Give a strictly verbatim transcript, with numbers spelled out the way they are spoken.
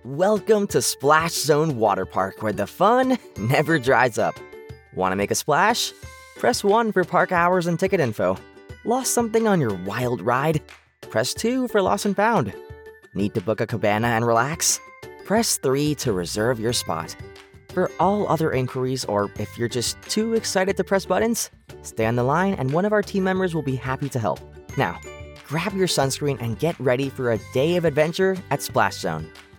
Welcome to Splash Zone Water Park, where the fun never dries up. Want to make a splash? Press one for park hours and ticket info. Lost something on your wild ride? Press two for lost and found. Need to book a cabana and relax? Press three to reserve your spot. For all other inquiries, or if you're just too excited to press buttons, stay on the line and one of our team members will be happy to help. Now, grab your sunscreen and get ready for a day of adventure at Splash Zone.